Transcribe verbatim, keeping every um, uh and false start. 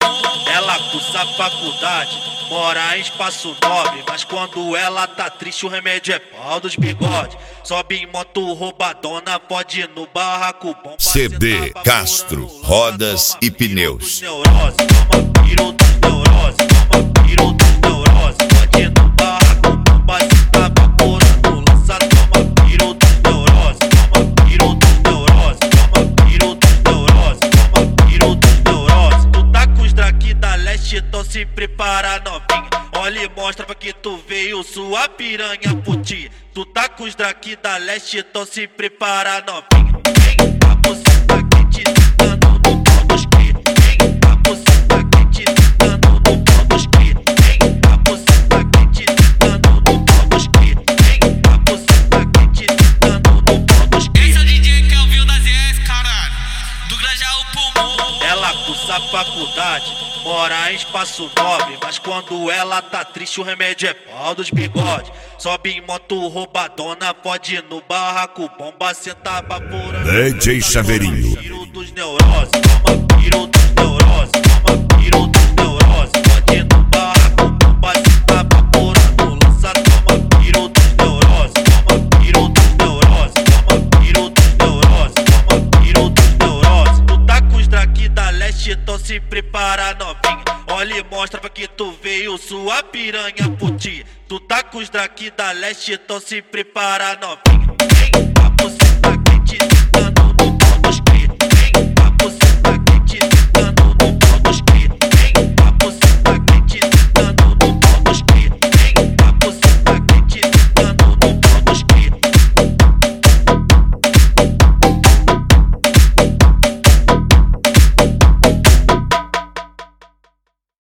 Ela cursa faculdade, mora em espaço nobre, mas quando ela tá triste o remédio é pau dos bigode. Sobe em moto roubadona, pode ir no barraco bom. C D Castro, rodas e pneus. Então se prepara novinha, olha e mostra pra que tu veio sua piranha puti. Tu tá com os draki da leste, então se prepara novinha. Vem, a buceta quente dando no pau dos cri. Vem, a buceta quente dando no pau dos cri. Vem, a buceta quente dando no pau dos cri. Vem, a buceta quente dando no pau dos cri. Esse é o D J que ouviu da Z S, caralho, do Grajaú Pulmão. Ela cursa faculdade, mora em espaço nobre, mas quando ela tá triste o remédio é pau dos bigode. Sobe em moto roubadona, pode ir no barraco bomba, senta baforando. D J Chaveirinho. Tiro dos neuroses, toma tiro dos neuroses, toma tiro dos neuroses. Pode ir no barraco bomba, senta baforando. Lança, toma tiro dos neuroses, toma tiro dos neuroses, toma tiro dos neuroses, toma tiro dos neuroses. Tu tá com os draki da leste, então se prepara novinha, olha e mostra pra que tu veio sua piranha puti. Tu tá com os draki da leste, então se prepara novinha.